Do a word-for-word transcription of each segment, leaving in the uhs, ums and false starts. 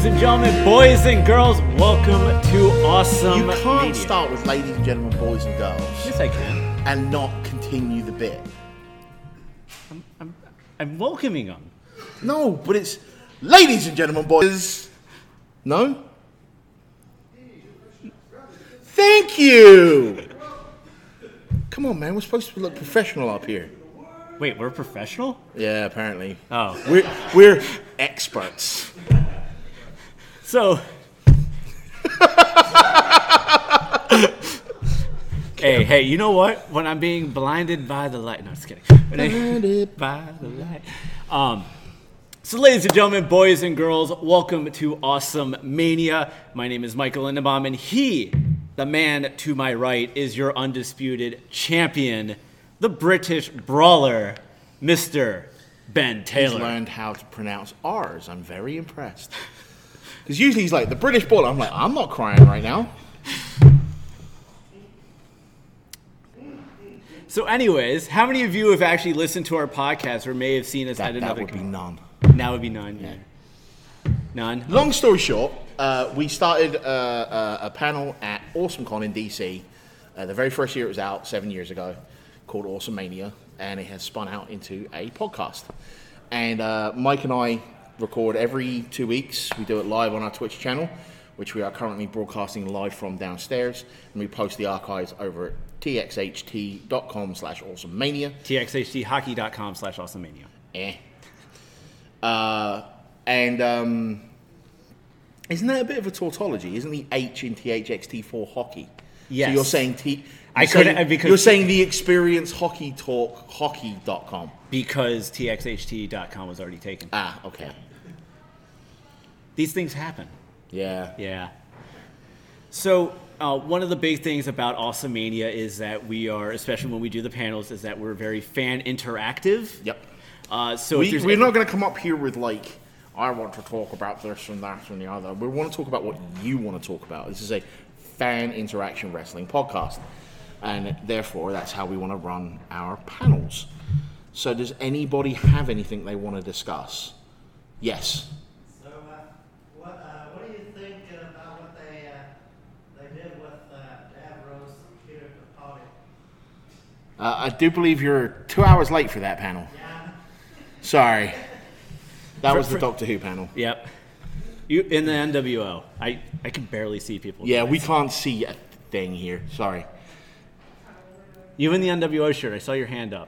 Ladies and gentlemen, boys and girls, welcome to Awesome You can't Media. start with ladies and gentlemen, boys and girls, Yes, I can. and not continue the bit. I'm, I'm, I'm welcoming them. No, but it's ladies and gentlemen, boys. No? Thank you! Come on, man, we're supposed to look professional up here. Wait, we're professional? Yeah, apparently. Oh. We're, we're experts. So, hey, hey, you know what? When I'm being blinded by the light, no, just kidding. When I- Blinded by the light. Um, so, ladies and gentlemen, boys and girls, welcome to Awesome Mania. My name is Michael Lindenbaum, and he, the man to my right, is your undisputed champion, the British brawler, Mister Ben He's Taylor. learned how to pronounce R's. I'm very impressed. Because usually he's like, the British baller. I'm like, I'm not crying right now. So, anyways, how many of you have actually listened to our podcast or may have seen us That, at that another? would be none. Now would be none. Yeah. None. Long story short, uh, we started uh, uh, a panel at AwesomeCon in D C. Uh, the very first year it was out, seven years ago, called Awesome Mania, and it has spun out into a podcast. And uh, Mike and I record every two weeks. We do it live on our Twitch channel, which we are currently broadcasting live from downstairs, and we post the archives over at txht.com slash awesomemania. txhthockey.com slash awesomemania. Eh. Uh, and um, isn't that a bit of a tautology? Isn't the H in T H X T four hockey? Yes. So you're saying T. You're I saying, couldn't- because- you're saying the experience hockey talk hockey dot com. Because T X H T dot com was already taken. Ah, okay. These things happen. Yeah. Yeah. So uh, one of the big things about Awesome Mania is that we are, especially when we do the panels, is that we're very fan interactive. Yep. Uh, so if We, there's we're any- not going to come up here with like, I want to talk about this and that and the other. We want to talk about what you want to talk about. This is a fan interaction wrestling podcast, and therefore that's how we want to run our panels. So does anybody have anything they want to discuss? Yes. So, uh, what, uh, what do you think about what they uh, they did with uh, Davros and Peter Capaldi? Uh, I do believe you're two hours late for that panel. Yeah. Sorry. That For- was the for- Doctor Who panel. Yep. You in the N W O. I, I can barely see people. Yeah, we can't see a thing here. Sorry. You in the N W O shirt. I saw your hand up.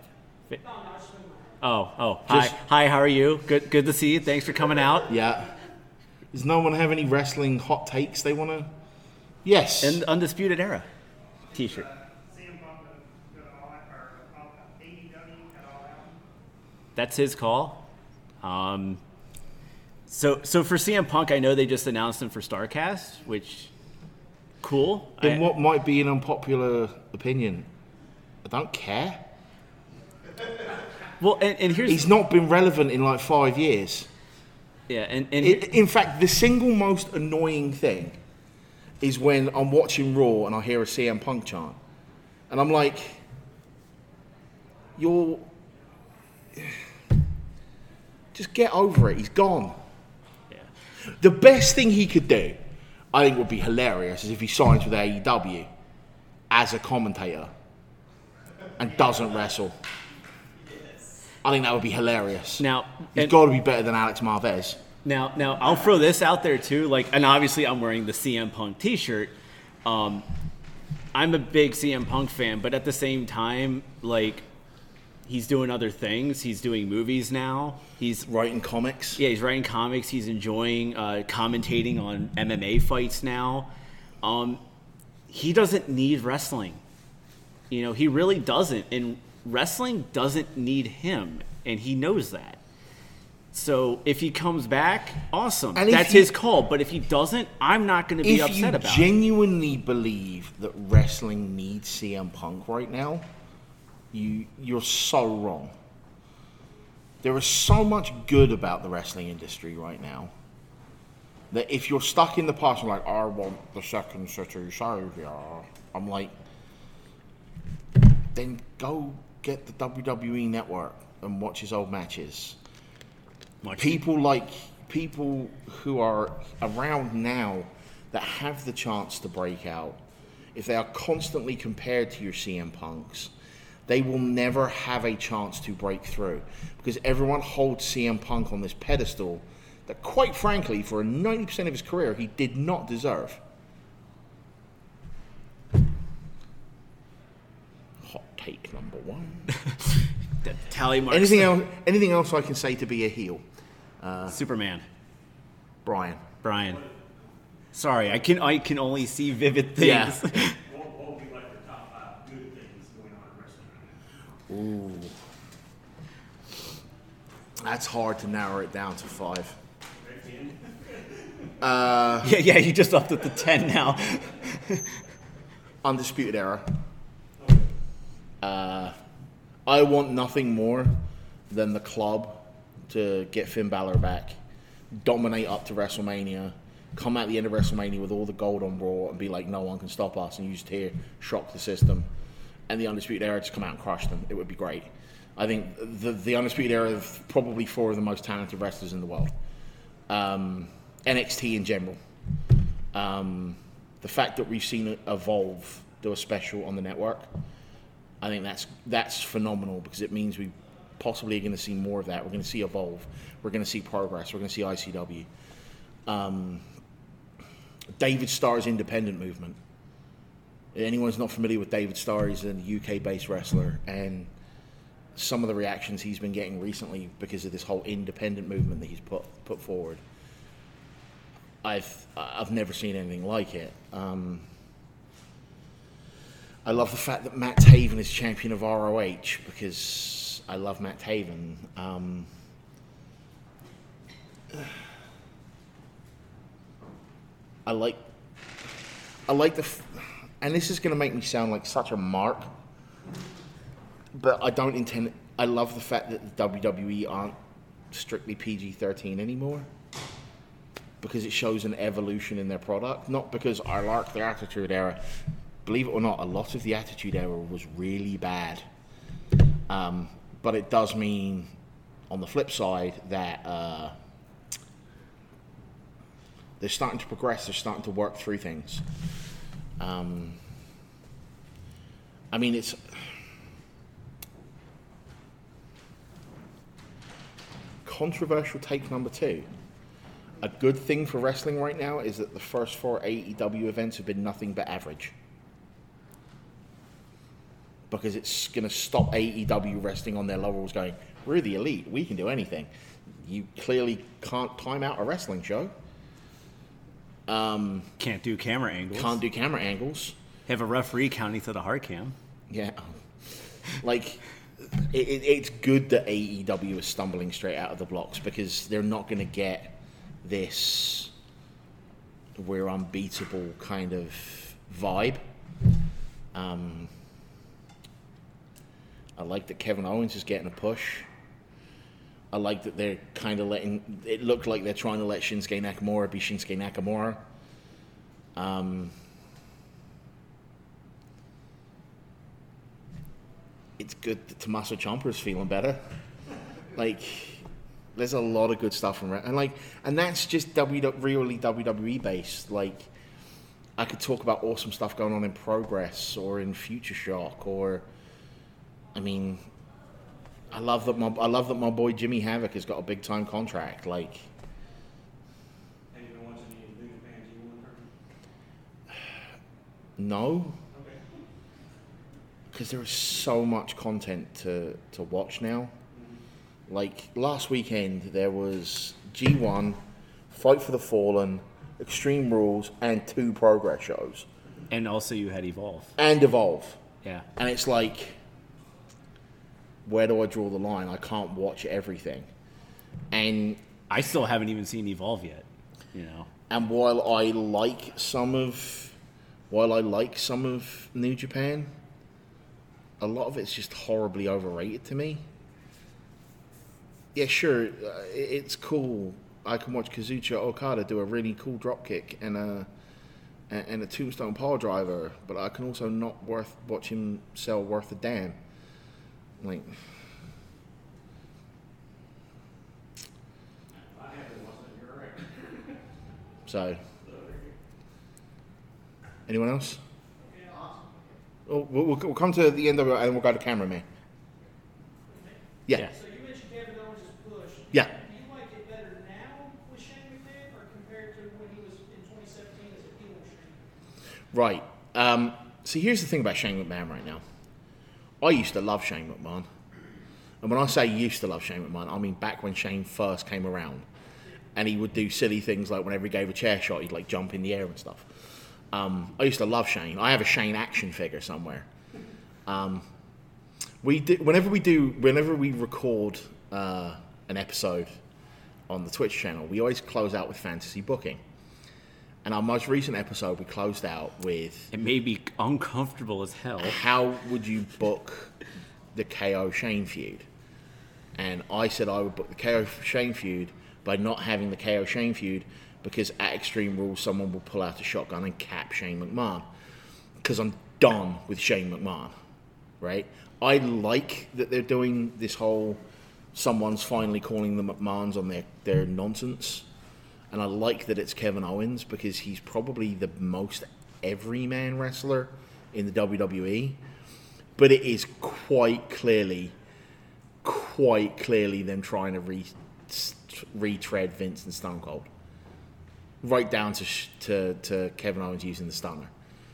Oh, oh. Hi. Just- Hi, how are you? Good good to see you. Thanks for coming out. Yeah. Does no one have any wrestling hot takes they want to? Yes. And Undisputed Era t-shirt. C M Punk got all that, or all that, A E W got all that. That's his call. Um, so so for C M Punk, I know they just announced him for StarCast, which cool. In I- what might be an unpopular opinion, I don't care. well, and, and here's He's not been relevant in like five years. yeah, and and I in fact, the single most annoying thing is when I'm watching Raw and I hear a C M Punk chant, and I'm like, "You're just get over it. He's gone." yeah. The best thing he could do, I think, would be hilarious, is if he signs with A E W as a commentator and doesn't wrestle. I think that would be hilarious. Now He's and- got to be better than Alex Marvez. Now, now I'll throw this out there too. Like, and obviously, I'm wearing the C M Punk T-shirt. Um, I'm a big C M Punk fan, but at the same time, like, he's doing other things. He's doing movies now. He's Writing comics. yeah, he's writing comics. He's enjoying uh, commentating on M M A fights now. Um, he doesn't need wrestling. You know, he really doesn't, and wrestling doesn't need him, and he knows that. So if he comes back, awesome. And if That's you- his call. But if he doesn't, I'm not going to be If upset you about it. genuinely believe that wrestling needs C M Punk right now, you you're so wrong. There is so much good about the wrestling industry right now that if you're stuck in the past and like, I want the second city savior, I'm like, then go get the W W E network and watch his old matches. Watch- People like people who are around now that have the chance to break out, if they are constantly compared to your C M Punks, they will never have a chance to break through, because everyone holds C M Punk on this pedestal that, quite frankly, for ninety percent of his career, he did not deserve. Hot take number one. The tally marks. Anything else? Anything else I can say to be a heel? Superman. Brian. Brian. Sorry, I can I can only see vivid things. Yeah. What, what would be like the top five good things going on in wrestling? Ooh. That's hard to narrow it down to five. yeah, yeah, you just upped it to ten now. Undisputed Era. Uh, I want nothing more than the club to get Finn Balor back, dominate up to WrestleMania, come out the end of WrestleMania with all the gold on Raw and be like, no one can stop us, and you just hear shock the system, and the Undisputed Era just come out and crush them. It would be great. I think the, the Undisputed Era is probably four of the most talented wrestlers in the world. Um, N X T in general. Um, the fact that we've seen it Evolve do a special on the network, I think that's that's phenomenal, because it means we possibly are going to see more of that. We're going to see Evolve. We're going to see Progress. We're going to see I C W. Um, David Starr's independent movement. Anyone's not familiar with David Starr, he's a U K-based wrestler, and some of the reactions he's been getting recently because of this whole independent movement that he's put put forward, I've I've never seen anything like it. Um, I love the fact that Matt Taven is champion of R O H, because I love Matt Taven. Um, I like, I like the, f- and this is going to make me sound like such a mark, but I don't intend. I love the fact that the W W E aren't strictly P G thirteen anymore, because it shows an evolution in their product. Not because I like the Attitude Era. Believe it or not, a lot of the Attitude Era was really bad. Um, but it does mean, on the flip side, that uh, they're starting to progress. They're starting to work through things. Um, I mean, it's... Controversial take number two. A good thing for wrestling right now is that the first four A E W events have been nothing but average. Because it's going to stop A E W resting on their laurels going, we're the elite, we can do anything. You clearly can't time out a wrestling show. Um, Can't do camera angles. can't do camera angles. Have a referee counting to the hard cam. Yeah. Like, it, it, it's good that A E W is stumbling straight out of the blocks, because they're not going to get this we're unbeatable kind of vibe. Um, I like that Kevin Owens is getting a push. I like that they're kind of letting, it looked like they're trying to let Shinsuke Nakamura be Shinsuke Nakamura. Um, it's good that Tommaso Ciampa is feeling better. Like, there's a lot of good stuff from, and like, and that's just W really W W E based. Like, I could talk about awesome stuff going on in Progress or in Future Shock, or, I mean, I love that my I love that my boy Jimmy Havoc has got a big time contract. Like, Have you been watching any New Japan G one tournament? no, Okay. because there is so much content to to watch now. Like, last weekend there was G one, Fight for the Fallen, Extreme Rules, and two Progress shows, And also you had Evolve. and Evolve. Yeah. And it's like, where do I draw the line? I can't watch everything. And I still haven't even seen Evolve yet, you know. and while I like some of while I like some of New Japan, a lot of it's just horribly overrated to me. Yeah, sure, uh, it- it's cool. I can watch Kazuchika Okada do a really cool dropkick and a and and a tombstone power driver, but I can also not worth watch him sell worth a damn. Like, I have been watching So, anyone else? Oh, we'll, we'll we'll come to the end of it and we'll go to cameraman. Yeah. Yeah. So you mentioned Kevin Owens' push. Yeah. Do you like it better now with Shane McMahon or compared to when he was in twenty seventeen as a heel Shane? Right. Um, see, here's the thing about Shane McMahon right now. I used to love Shane McMahon. And when I say used to love Shane McMahon, I mean back when Shane first came around. And he would do silly things like whenever he gave a chair shot, he'd like jump in the air and stuff. Um, I used to love Shane. I have a Shane action figure somewhere. Um, we do, whenever we do, whenever we record uh, an episode on the Twitch channel, we always close out with fantasy booking. And our most recent episode, we closed out with It may be uncomfortable as hell. how would you book the K O Shane feud? And I said I would book the K O Shane feud by not having the K O Shane feud because at Extreme Rules someone will pull out a shotgun and cap Shane McMahon because I'm done with Shane McMahon, right? I like that they're doing this whole someone's finally calling the McMahons on their, their nonsense, and I like that it's Kevin Owens because he's probably the most everyman wrestler in the W W E, but it is quite clearly quite clearly them trying to re, retread Vince and Stone Cold. Right down to, to to Kevin Owens using the stunner.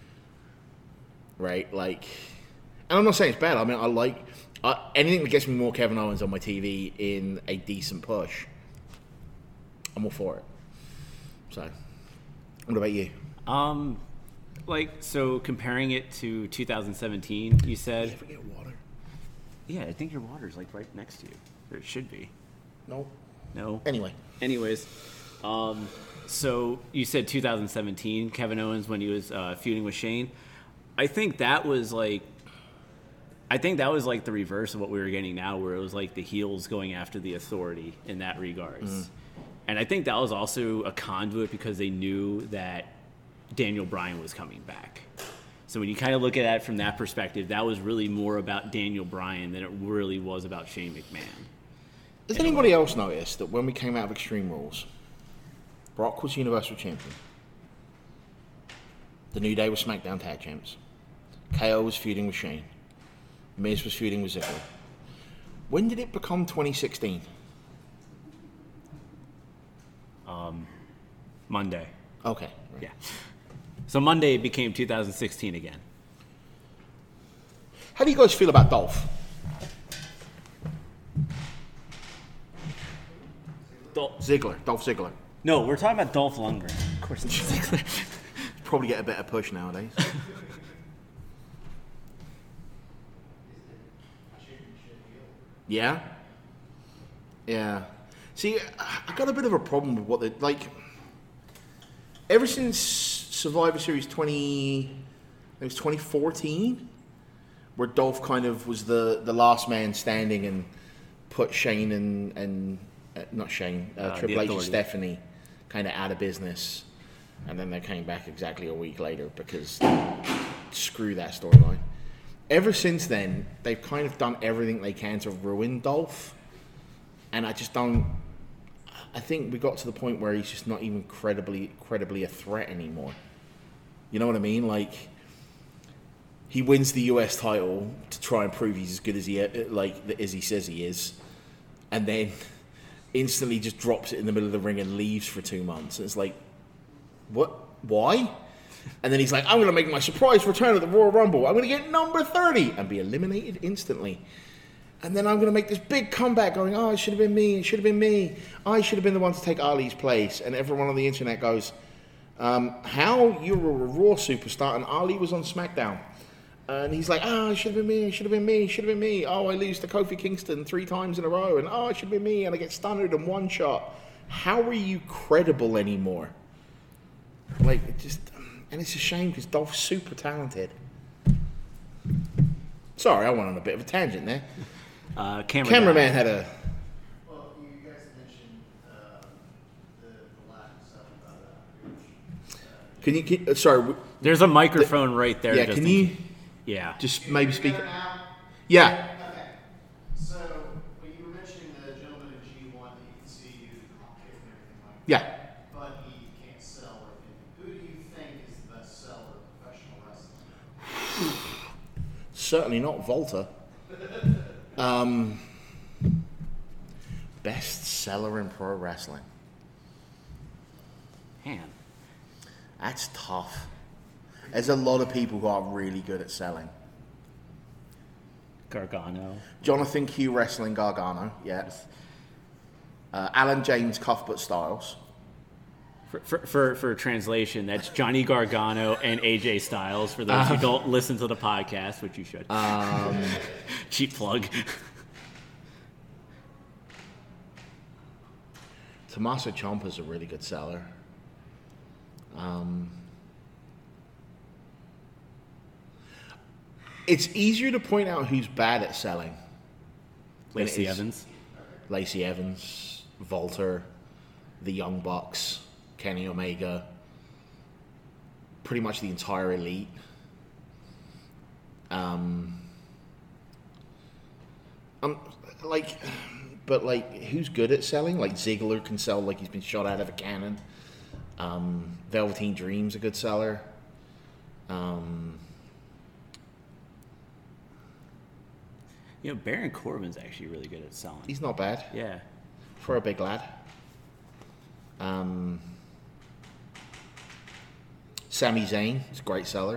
Right? Like, and I'm not saying it's bad. I mean, I like uh, anything that gets me more Kevin Owens on my T V in a decent push. I'm all for it. So, what about you? Um, like, so comparing it to two thousand seventeen, you said? Did you ever get water? Yeah, I think your water's like right next to you. Or it should be. No. No? Anyway. Anyways, um, so you said two thousand seventeen, Kevin Owens when he was uh, feuding with Shane. I think that was like, I think that was like the reverse of what we were getting now, where it was like the heels going after the authority in that regards. Mm. And I think that was also a conduit because they knew that Daniel Bryan was coming back. So when you kind of look at that from that perspective, that was really more about Daniel Bryan than it really was about Shane McMahon. Does anybody else notice that when we came out of Extreme Rules, Brock was Universal Champion, The New Day was SmackDown Tag Champs, K O was feuding with Shane, Miz was feuding with Ziggler. When did it become twenty sixteen? Um, Monday. Okay. Right. Yeah. So Monday became two thousand sixteen again. How do you guys feel about Dolph? Dol- Ziggler. Dolph Ziggler. no, we're talking about Dolph Lundgren. Of course it's Ziggler. Probably get a better push nowadays. Yeah? Yeah. See, I got a bit of a problem with what they like. Ever since Survivor Series twenty, it was twenty fourteen, where Dolph kind of was the, the last man standing and put Shane and and uh, not Shane, uh, Uh, Triple the H and Authority. Stephanie kind of out of business, and then they came back exactly a week later because screw that storyline. Ever since then, they've kind of done everything they can to ruin Dolph, and I just don't. I think we got to the point where he's just not even credibly, credibly a threat anymore. You know what I mean? Like, he wins the U S title to try and prove he's as good as he like as he says he is, and then instantly just drops it in the middle of the ring and leaves for two months. And it's like, what? Why? And then he's like, I'm going to make my surprise return at the Royal Rumble. I'm going to get number thirty and be eliminated instantly. And then I'm going to make this big comeback going, oh, it should have been me, it should have been me. I should have been the one to take Ali's place. And everyone on the internet goes, um, how? You were a Raw superstar and Ali was on SmackDown. And he's like, oh, it should have been me, it should have been me, it should have been me. Oh, I lose to Kofi Kingston three times in a row. And oh, it should have been me. And I get stunned in one shot. How are you credible anymore? Like, it just... And it's a shame because Dolph's super talented. Sorry, I went on a bit of a tangent there. Uh, camera Cameraman guy. had a... Well, you guys mentioned um, the, the lack of stuff about that. Can you... Can, uh, sorry. w- There's a microphone right there. Yeah, just can in- you Yeah. just maybe speak... Better now? Yeah. Okay. So, when you were mentioning the gentleman in G one that you can see you in the cockpit and everything like Yeah. that, but he can't sell certainly not Volta. Um, best seller in pro wrestling. Man, That's tough. There's a lot of people who are really good at selling. Gargano. Jonathan Q Wrestling Gargano, yes. Uh, Alan James Cuthbert Styles. For, for, for, for translation, that's Johnny Gargano and A J Styles, for those who don't listen to the podcast, which you should. Um, Cheap plug. Tommaso Ciampa's a really good seller. Um, it's easier to point out who's bad at selling. than it Lacey is Evans. Lacey Evans, Volter, the Young Bucks, Kenny Omega, pretty much the entire elite. Um, um, like, but like, who's good at selling? Like Ziggler can sell like he's been shot out of a cannon. Um, Velveteen Dream's a good seller. Um, You know, Baron Corbin's actually really good at selling. he's not bad Yeah. for a big lad. Um, Sami Zayn is a great seller.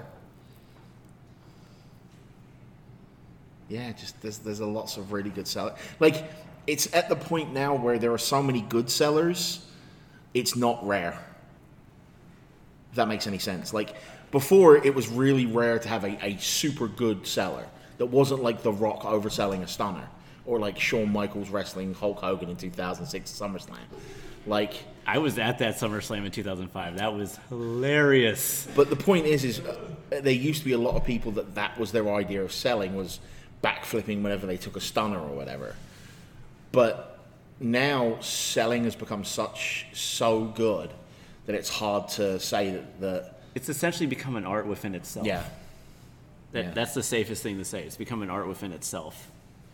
Yeah, just there's there's a lots of really good sellers. Like, it's at the point now where there are so many good sellers, it's not rare. If that makes any sense. Like, before, it was really rare to have a, a super good seller that wasn't like The Rock overselling a stunner, or like Shawn Michaels wrestling Hulk Hogan in two thousand six SummerSlam. Like, I was at that SummerSlam in two thousand five. That was hilarious. but the point is, is uh, there used to be a lot of people that that was their idea of selling, was backflipping whenever they took a stunner or whatever. But now selling has become such so good that it's hard to say that, that It's essentially become an art within itself. yeah. That, yeah. That's the safest thing to say. It's become an art within itself.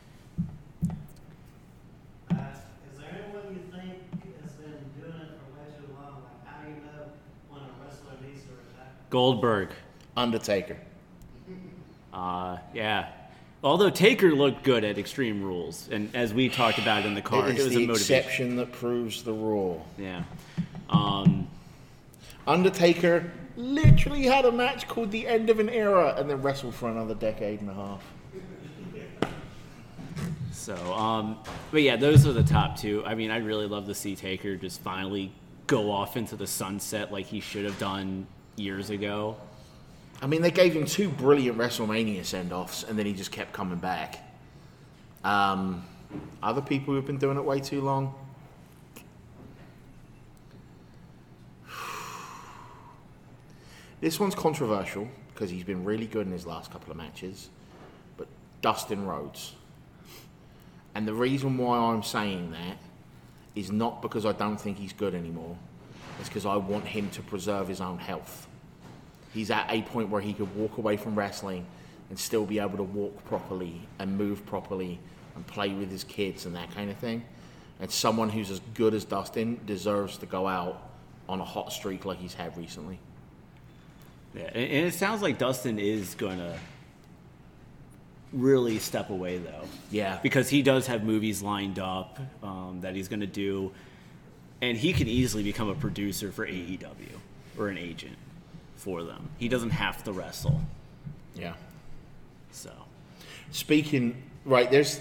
Uh, is there anyone you think has been doing it for way too long? Like, how do you know when a wrestler needs to retire? Goldberg. Undertaker. Uh, yeah. Although Taker looked good at Extreme Rules, and as we talked about in the card, It it, is was the a motivation. exception that proves the rule. Yeah. Um, Undertaker literally had a match called The End of an Era and then wrestled for another decade and a half. so, um, but yeah, those are the top two. I mean, I'd really love to see Taker just finally go off into the sunset like he should have done years ago. I mean, they gave him two brilliant WrestleMania send-offs, and then he just kept coming back. Um, other people who've been doing it way too long. This one's controversial because he's been really good in his last couple of matches, but Dustin Rhodes. And the reason why I'm saying that is not because I don't think he's good anymore. It's because I want him to preserve his own health. He's at a point where he could walk away from wrestling and still be able to walk properly and move properly and play with his kids and that kind of thing. And someone who's as good as Dustin deserves to go out on a hot streak like he's had recently. Yeah, and, and it sounds like Dustin is going to really step away, though. Yeah. Because he does have movies lined up um, that he's going to do, and he could easily become a producer for A E W or an agent for them. He doesn't have to wrestle. Yeah. So, Speaking, right, there's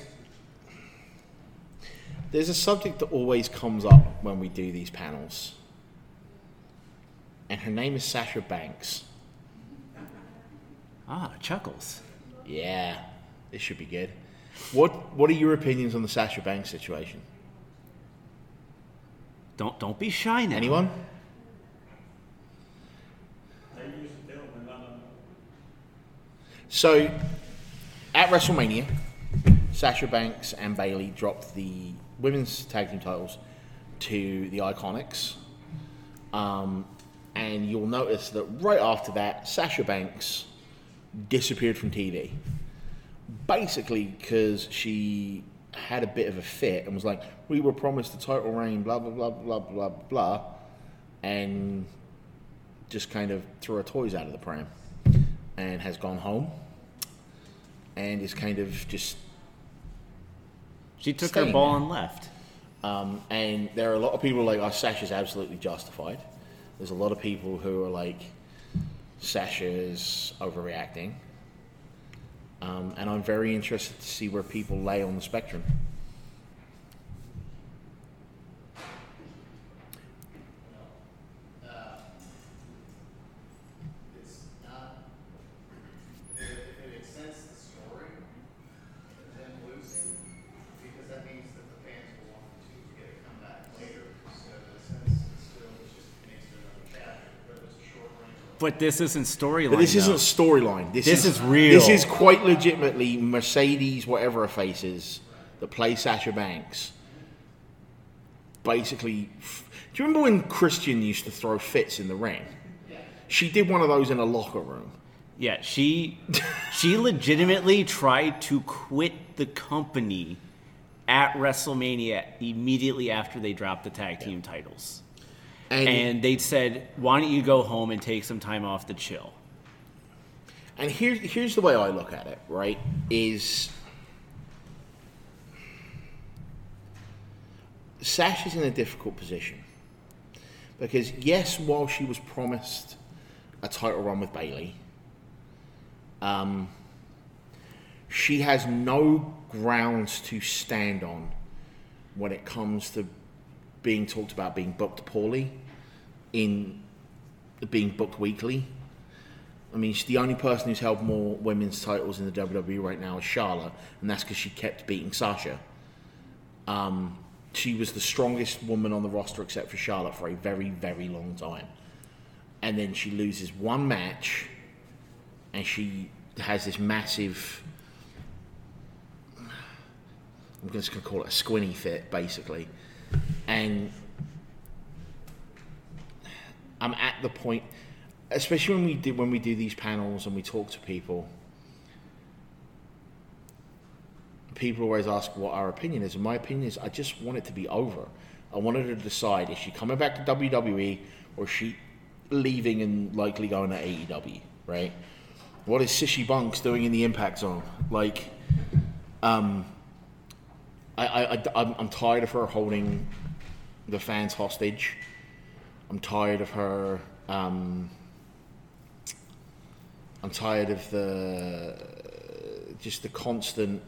there's a subject that always comes up when we do these panels. And her name is Sasha Banks. ah, Chuckles. Yeah, this should be good. What What are your opinions on the Sasha Banks situation? Don't don't be shy now. Anyone? They usually tell me not to know. So, at WrestleMania, Sasha Banks and Bayley dropped the women's tag team titles to the Iconics. Um, and you'll notice that right after that, Sasha Banks disappeared from T V. Basically because she had a bit of a fit and was like, we were promised the title reign, blah, blah, blah, blah, blah, blah, and just kind of threw her toys out of the pram and has gone home. and is kind of just. She took Staying her ball there. and left. Um, and there are a lot of people like, oh, Sasha's absolutely justified. There's a lot of people who are like, Sasha's overreacting. Um, and I'm very interested to see where people lay on the spectrum. It's not, if if it extends the story, them losing, because that means that the fans will want to get a comeback later. So in a sense, it's still, it's just makes it another chapter, but it's a short range. But this isn't storyline. But this though. isn't storyline. This, This is, is real. This is quite legitimately Mercedes, whatever her face is, that play Sasha Banks. Basically, f- do you remember when Christian used to throw fits in the ring? She did one of those in a locker room. Yeah, she she legitimately tried to quit the company at WrestleMania immediately after they dropped the tag team titles. And, And they said, why don't you go home and take some time off to chill? and here, here's the way I look at it, right? Is Sasha's in a difficult position. Because, yes, while she was promised a title run with Bayley, um, she has no grounds to stand on when it comes to being talked about being booked poorly, in being booked weekly. I mean, she's the only person who's held more women's titles in the W W E right now is Charlotte, and that's because she kept beating Sasha. Um, she was the strongest woman on the roster except for Charlotte for a very, very long time. And then she loses one match, and she has this massive, I'm just going to call it a squinny fit, basically. And I'm at the point, especially when we do when we do these panels and we talk to people, people always ask what our opinion is. And my opinion is I just want it to be over. I wanted to decide, is she coming back to W W E or is she leaving and likely going to A E W, right? What is Sissy Bunks doing in the Impact Zone? Like, um, I, I, I, I'm, I'm tired of her holding the fans hostage. I'm tired of her. Um, I'm tired of the just the constant.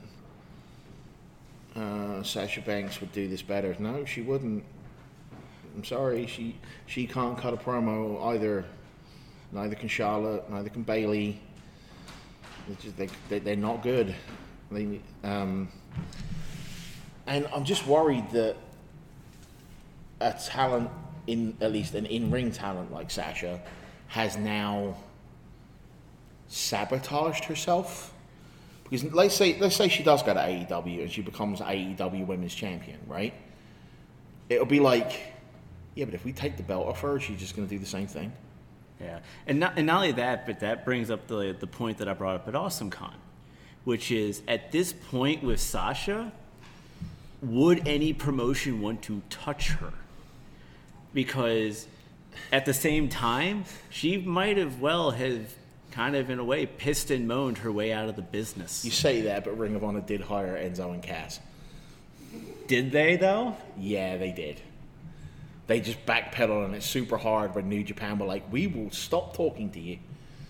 Uh, Sasha Banks would do this better. No, she wouldn't. I'm sorry, she she can't cut a promo either. Neither can Charlotte. Neither can Bayley. They're, just, they, they they're not good. They um, and I'm just worried that a talent in at least an in-ring talent like Sasha has now sabotaged herself. Because let's say let's say she does go to A E W and she becomes A E W Women's Champion, right? It'll be like, yeah, but if we take the belt off her, she's just going to do the same thing. Yeah, and not and not only that, but that brings up the the point that I brought up at AwesomeCon, which is at this point with Sasha, would any promotion want to touch her? Because at the same time, she might have well have kind of in a way pissed and moaned her way out of the business. You say that, but Ring of Honor did hire Enzo and Cass. Did they though? Yeah, they did. They just backpedaled on it super hard when New Japan were like, we will stop talking to you.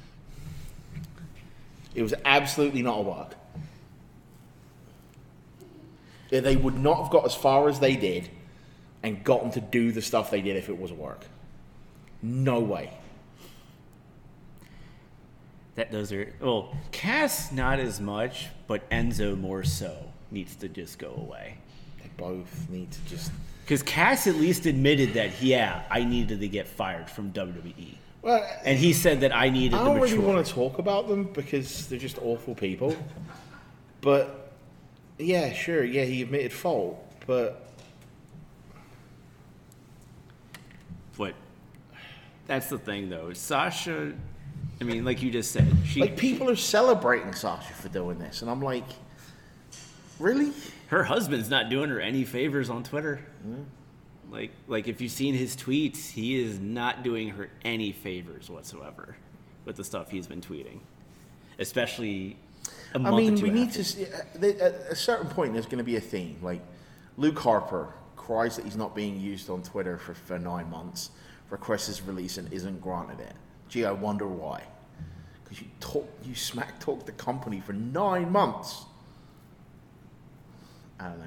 It was absolutely not a work. They would not have got as far as they did and gotten to do the stuff they did if it was a work. No way. That those are well, Cass not as much, but Enzo more so needs to just go away. They both need to just... Because Cass at least admitted that, yeah, I needed to get fired from W W E. Well, And he said that I needed I to don't mature. really want to talk about them because they're just awful people. But, yeah, sure, yeah, he admitted fault, but... But that's the thing, though. Sasha, I mean, like you just said, she Like, people are celebrating Sasha for doing this, and I'm like, really? her husband's not doing her any favors on Twitter. Like, like if you've seen his tweets, he is not doing her any favors whatsoever with the stuff he's been tweeting. Especially, a I month mean, or two we need after. to. See, uh, there- at a certain point, there's going to be a theme. Like Luke Harper cries that he's not being used on Twitter for, for nine months, requests his release and isn't granted it. Gee, I wonder why. Because you talk, you smack talk the company for nine months. I don't know.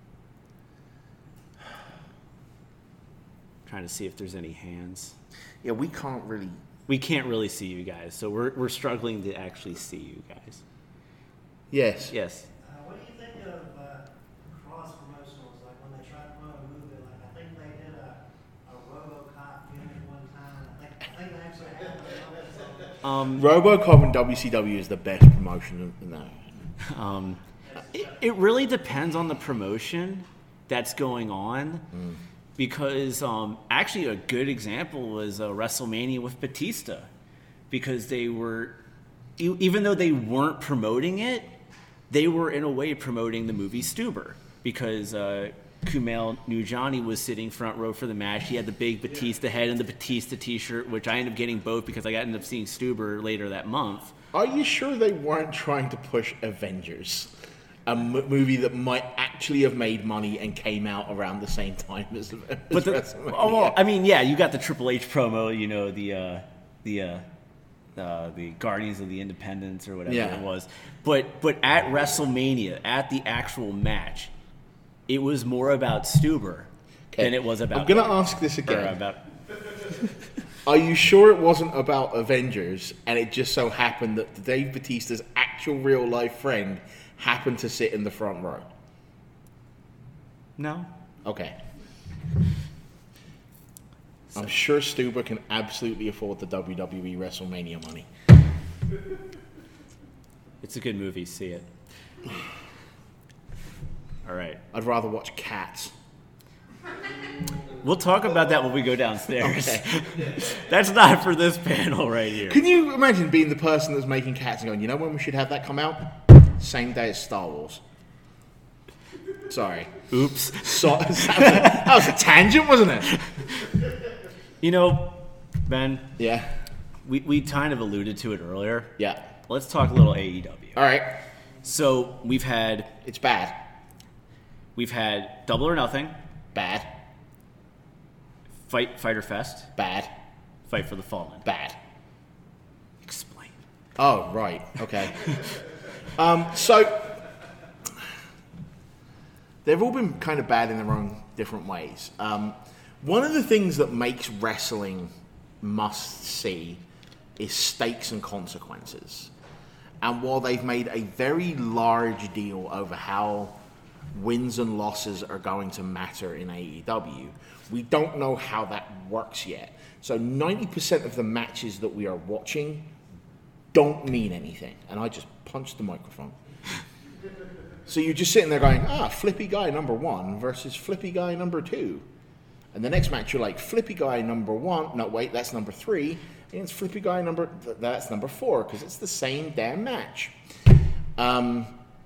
Trying to see if there's any hands. Yeah, we can't really. We can't really see you guys, so we're we're struggling to actually see you guys. Yes. Yes. Uh, what do you think of uh, cross promotionals, like when they try to promote a movie? Like I think they did a, a RoboCop gimmick one time. I think I think they actually had one. Um, RoboCop and W C W is the best promotion. No. um, it, it really depends on the promotion that's going on. Mm. Because um, actually a good example was uh, WrestleMania with Batista, because they were, e- even though they weren't promoting it, they were in a way promoting the movie Stuber, because uh, Kumail Nanjiani was sitting front row for the match. He had the big Batista head and the Batista t-shirt, which I ended up getting both because I ended up seeing Stuber later that month. Are you sure they weren't trying to push Avengers? A m- movie that might actually have made money and came out around the same time as, as But the, WrestleMania. oh, well, I mean, yeah, you got the Triple H promo, you know, the uh, the uh, uh, the Guardians of the Independence or whatever Yeah. it was. But but at WrestleMania, at the actual match, it was more about Stuber Okay. than it was about. I'm going to ask this or again. about. Are you sure it wasn't about Avengers and it just so happened that Dave Bautista's actual real life friend happened to sit in the front row? No. Okay. I'm sure Stuber can absolutely afford the W W E WrestleMania money. It's a good movie. See it. All right. I'd rather watch Cats. We'll talk about that when we go downstairs. Okay. That's not for this panel right here. Can you imagine being the person that's making Cats and going, you know when we should have that come out? Same day as Star Wars. Sorry. Oops. So, that, was a, that was a tangent, wasn't it? You know, Ben, Yeah. we, we kind of alluded to it earlier. Yeah. Let's talk a little A E W. All right. So we've had It's bad. we've had Double or Nothing, Bad. Fight Fighter Fest, Bad. Fight for the Fallen. Bad. Explain. Oh, right. Okay. um, so, they've all been kind of bad in their own different ways. Um, one of the things that makes wrestling must see is stakes and consequences. And while they've made a very large deal over how wins and losses are going to matter in A E W, we don't know how that works yet. So ninety percent of the matches that we are watching don't mean anything. And I just punched the microphone. So you're just sitting there going, ah, flippy guy number one versus flippy guy number two. And the next match you're like, flippy guy number one. No, wait, that's number three. And it's flippy guy number, th- that's number four, because it's the same damn match. Um,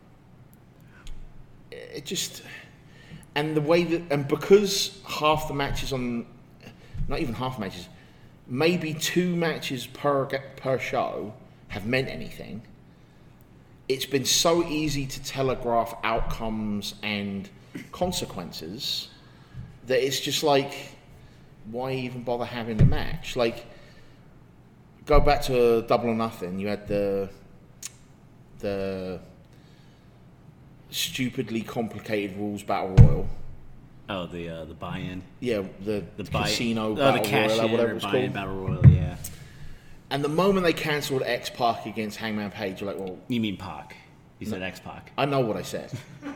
it just, and the way that, and because half the matches on, not even half the matches, maybe two matches per per show have meant anything, it's been so easy to telegraph outcomes and consequences that it's just like, why even bother having the match? Like, go back to Double or Nothing. You had the the stupidly complicated rules battle royal. Oh, the uh, the buy-in, Yeah, the, the buy- casino oh, battle the cash royal, or in whatever or it's buy-in called. battle royal. Yeah. And the moment they cancelled X-Pac against Hangman Page, you're like, well, You mean Pac? You said X-Pac. I know what I said.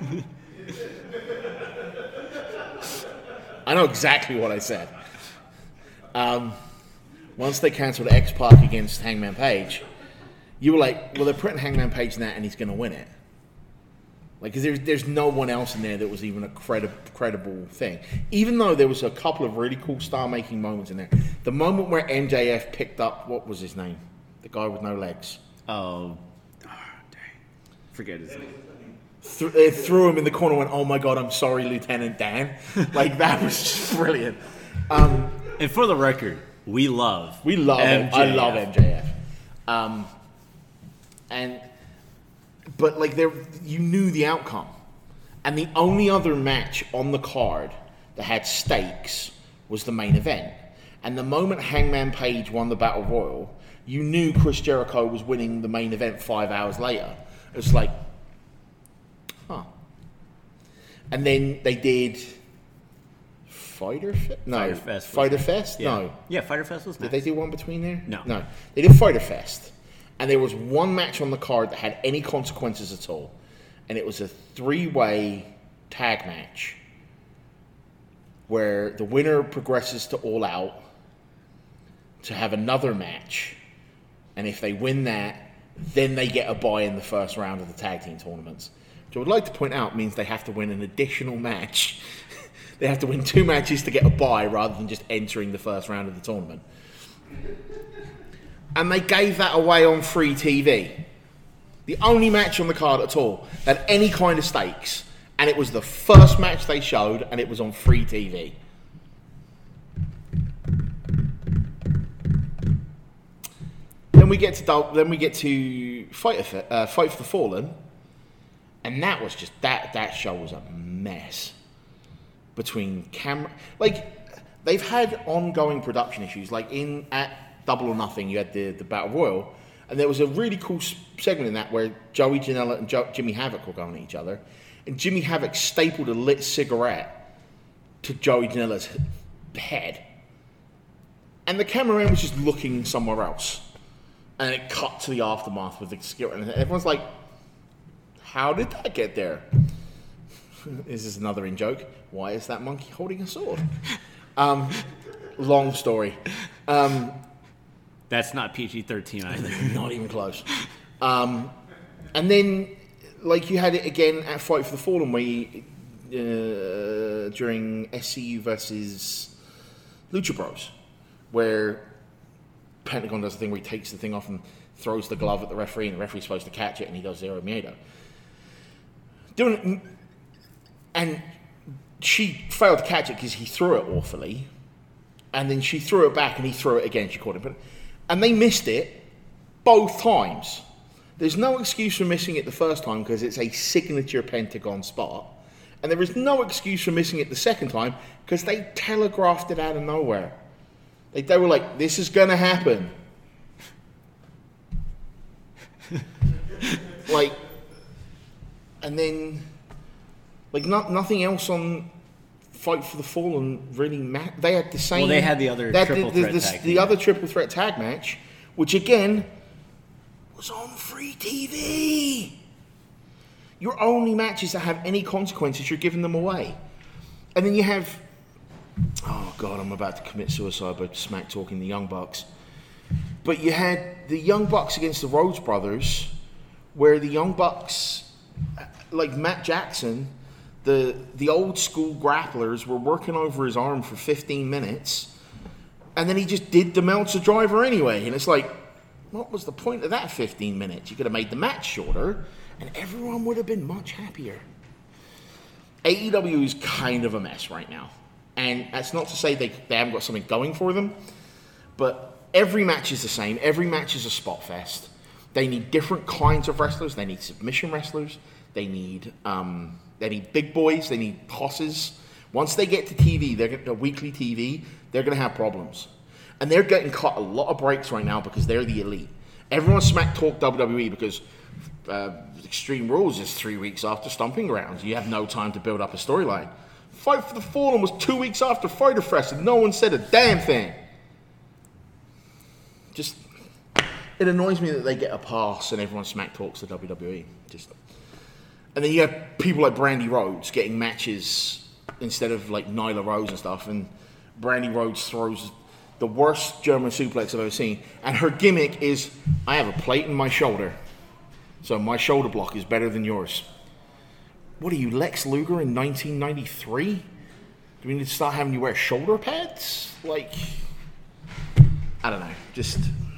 I know exactly what I said. Um, once they cancelled X-Pac against Hangman Page, you were like, well, they're putting Hangman Page in that and he's going to win it. Like, 'cause there's, there's no one else in there that was even a credi- credible thing. Even though there was a couple of really cool star-making moments in there. The moment where M J F picked up, what was his name? The guy with no legs. Oh, oh dang. Forget his name. Th- they threw him in the corner and went, oh my God, I'm sorry, Lieutenant Dan. Like, that was just brilliant. Um, And for the record, we love we love M him. J F. I love M J F. Um, and but like there, you knew the outcome. And the only other match on the card that had stakes was the main event. And the moment Hangman Page won the Battle Royal, you knew Chris Jericho was winning the main event five hours later. It was like, huh. And then they did Fighter Fest? No. Fighter Fest. Fighter Fest? Yeah. No. Yeah, Fighter Fest was Did nice. they do one between there? No. No. They did Fighter Fest. And there was one match on the card that had any consequences at all. And it was a three-way tag match where the winner progresses to All Out to have another match. And if they win that, then they get a bye in the first round of the tag team tournaments. Which I would like to point out means they have to win an additional match. They have to win two matches to get a bye rather than just entering the first round of the tournament. And they gave that away on free T V. The only match on the card at all that had any kind of stakes. And it was the first match they showed, and it was on free T V. Then we get to then we get to Fight for, uh, Fight for the Fallen, and that was just that that show was a mess. Between camera, like they've had ongoing production issues. Like in at Double or Nothing, you had the the Battle Royal, and there was a really cool segment in that where Joey Janela and jo- Jimmy Havoc were going at each other, and Jimmy Havoc stapled a lit cigarette to Joey Janela's head, and the cameraman was just looking somewhere else. And it cut to the aftermath with the skill, and everyone's like, "How did that get there?" This is another in joke. Why is that monkey holding a sword? Um, long story. Um, That's not P G thirteen either. not even close. Um, and then, like you had it again at Fight for the Fallen, where you, uh, during S C U versus Lucha Bros, where Pentagon does the thing where he takes the thing off and throws the glove at the referee, and the referee's supposed to catch it, and he does zero miedo. Doing, and she failed to catch it because he threw it awfully, and then she threw it back, and he threw it again. She caught it, but and they missed it both times. There's no excuse for missing it the first time because it's a signature Pentagon spot, and there is no excuse for missing it the second time because they telegraphed it out of nowhere. Like they were like, "This is gonna happen." Like, and then, like, not nothing else on Fight for the Fallen really mattered. They had the same. Well, they had the other they had triple the, threat the, tag the team other match. triple threat tag match, which again was on free T V. Your only matches that have any consequences, you're giving them away, and then you have. Oh God, I'm about to commit suicide by smack talking the Young Bucks. But you had the Young Bucks against the Rhodes Brothers, where the Young Bucks, like Matt Jackson, the the old school grapplers were working over his arm for fifteen minutes, and then he just did the Meltzer driver anyway. And it's like, what was the point of that fifteen minutes? You could have made the match shorter, and everyone would have been much happier. A E W is kind of a mess right now. And that's not to say they, they haven't got something going for them, but every match is the same. Every match is a spot fest. They need different kinds of wrestlers. They need submission wrestlers. They need um, they need big boys. They need tosses. Once they get to T V, they're gonna, weekly T V, they're going to have problems. And they're getting cut a lot of breaks right now because they're the elite. Everyone smack talk W W E because uh, Extreme Rules is three weeks after Stomping Grounds. You have no time to build up a storyline. Fight for the Fallen was two weeks after Fighter Fest and no one said a damn thing. Just, it annoys me that they get a pass and everyone smack talks to W W E. Just, and then you have people like Brandy Rhodes getting matches instead of like Nyla Rose and stuff, and Brandy Rhodes throws the worst German suplex I've ever seen, and her gimmick is, I have a plate in my shoulder, so my shoulder block is better than yours. What are you, Lex Luger in nineteen ninety-three? Do we need to start having you wear shoulder pads? Like, I don't know. Just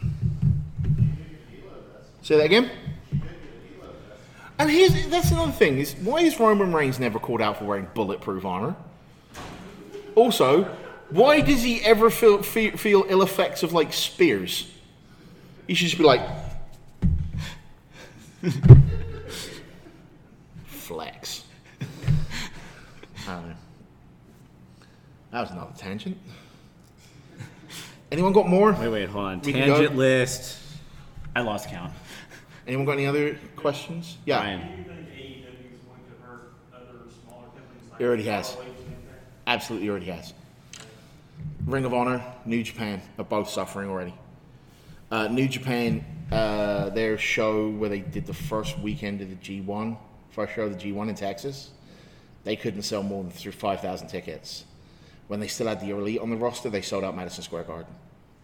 say that again. And here's that's another thing: is why is Roman Reigns never called out for wearing bulletproof armor? Also, why does he ever feel feel, feel ill effects of like spears? He should just be like. flex. I don't know. That was another tangent. Anyone got more? Wait, wait, hold on. We can Tangent go- list. I lost count. Anyone got any other questions? Yeah. Ryan. Do you think A E W is going to hurt other smaller companies like It already has. R O H and Impact? Absolutely already has. Ring of Honor, New Japan are both suffering already. Uh, New Japan, uh, their show where they did the first weekend of the G one, first show of the G one in Texas, they couldn't sell more than through five thousand tickets. When they still had the Elite on the roster, they sold out Madison Square Garden.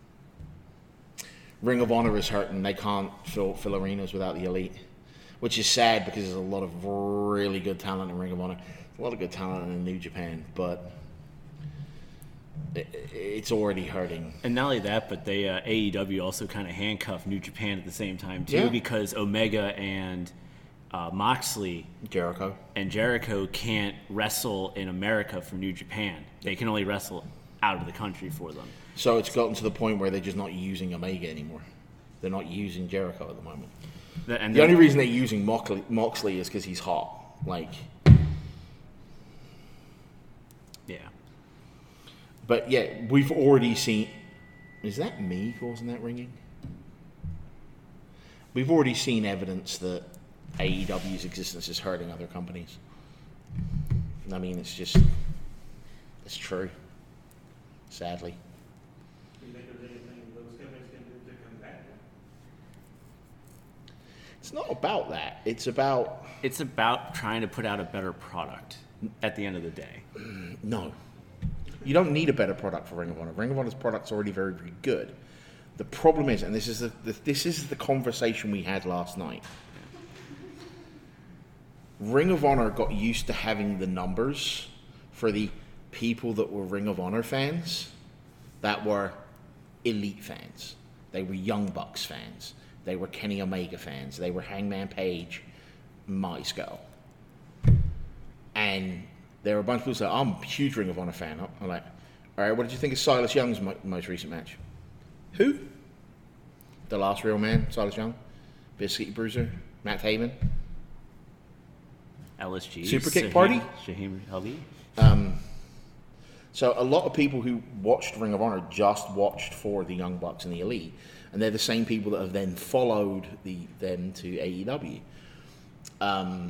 Ring of Honor is hurting. They can't fill, fill arenas without the Elite, which is sad because there's a lot of really good talent in Ring of Honor. A lot of good talent in New Japan, but it, it's already hurting. And not only that, but they uh, A E W also kind of handcuffed New Japan at the same time too, Yeah. because Omega and uh, Moxley Jericho. and Jericho can't wrestle in America for New Japan. They can only wrestle out of the country for them. So it's gotten to the point where they're just not using Omega anymore. They're not using Jericho at the moment. The, and The then- only reason they're using Moxley, Moxley is because he's hot. Like, yeah. but yeah, we've already seen. Is that me causing that ringing? We've already seen evidence that A E W's existence is hurting other companies. I mean, it's just, it's true. Sadly. Do you think there's anything those companies can do to combat that? It's not about that. It's about, It's about trying to put out a better product at the end of the day. no. You don't need a better product for Ring of Honor. Ring of Honor's product's already very, very good. The problem is, and this is the, the this is the conversation we had last night. Ring of Honor got used to having the numbers for the people that were Ring of Honor fans, that were Elite fans. They were Young Bucks fans. They were Kenny Omega fans. They were Hangman Page, my skull. And there were a bunch of people who said, I'm a huge Ring of Honor fan. I'm like, all right, what did you think of Silas Young's mo- most recent match? Who? The Last Real Man, Silas Young, Biscuit Bruiser, Matt Taven. L S G. Super Kick Shaheem- Party? Shaheem Ali. So a lot of people who watched Ring of Honor just watched for the Young Bucks and the Elite, and they're the same people that have then followed the them to A E W. Um,